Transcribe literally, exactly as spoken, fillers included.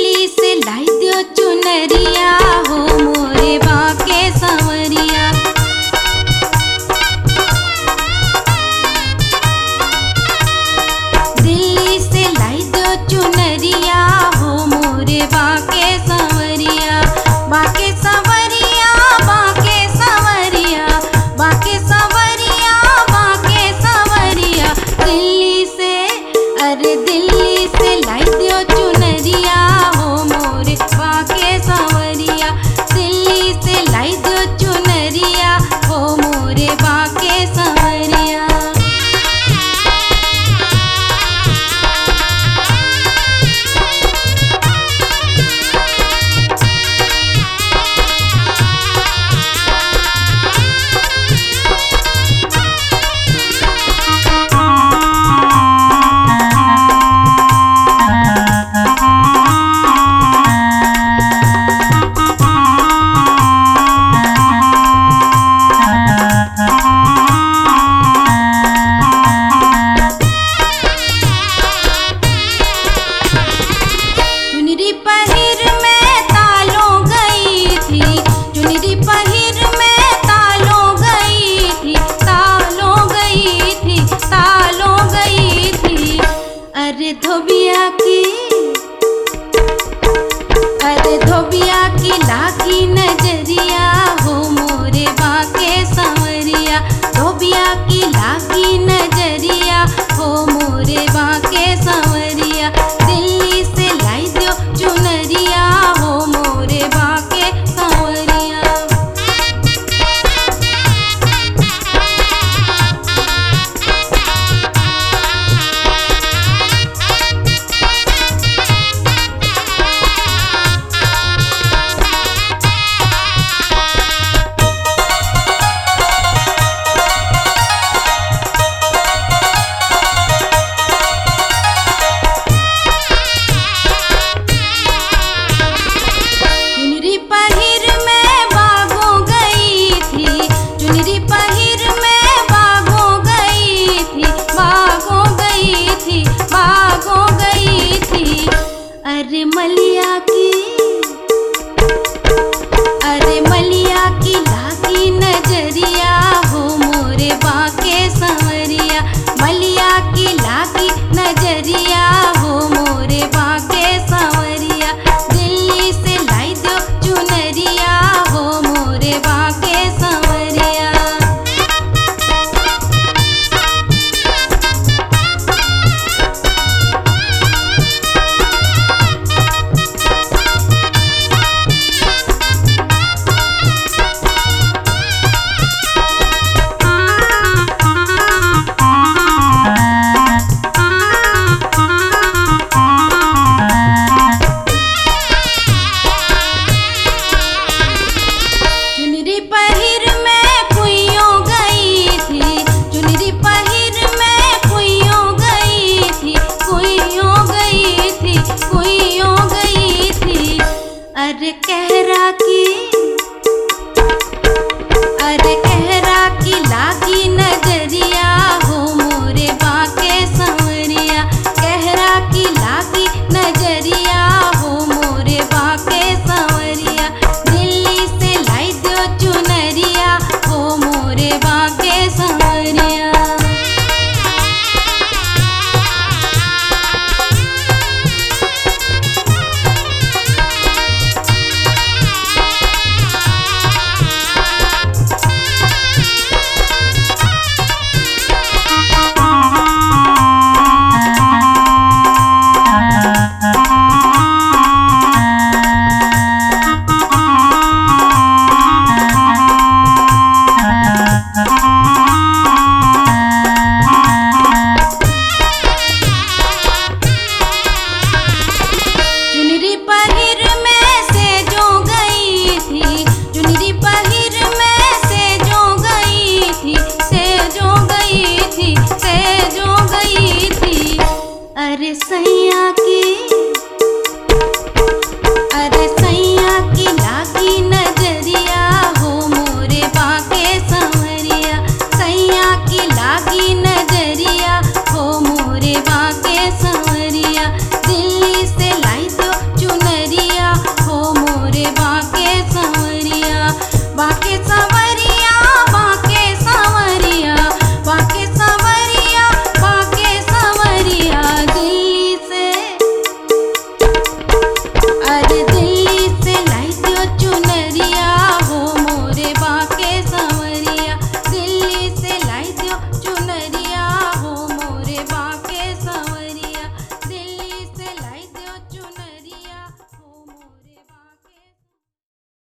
दिल्ली से लाई दियो चुनरिया हो मोरे बाके संवरिया। दिल्ली से लाई दियो चुनरिया हो मोरे बाके संवरिया। बाके संवरिया बाके संवरिया बाके संवरिया बाके संवरिया। दिल्ली से अरे दिल्ली से लाई दियो चुनरिया हो मोरे बाके संवरिया। दिल्ली से लाई दियो चुनरिया हो मोरे बाके संवरिया। चुनरी पहिर में तालो गई थी, चुनरी पहिर में तालो गई थी, तालो गई थी, तालो गई थी। अरे धोबिया की अरे धोबिया की लागी नजरिया हो मोरे बाके संवरिया। धोबिया की लागी नजरिया हो मोरे बाके संवरिया। दिल्ली से लाई दियो चुनरिया हो मोरे बाके संवरिया। चुनरी पहिर में बागो गई थी, चुनरी पहिर में बागो गई थी, बागो गई थी, बागो गई थी। अरे मलिया की अरे मलिया की लागी नजरिया हो मोरे बाके संवरिया। मलिया की लागी नजरिया हो मोरे बाके संवरिया। दिल्ली से लाई दो चुनरिया हो मोरे बाके संवरिया। चुनरी पहिर में कुइयों गई थी, चुनरी पहिर में कुइयों गई थी, कुइयों गई थी, कुइयों गई थी। अरे कहरा की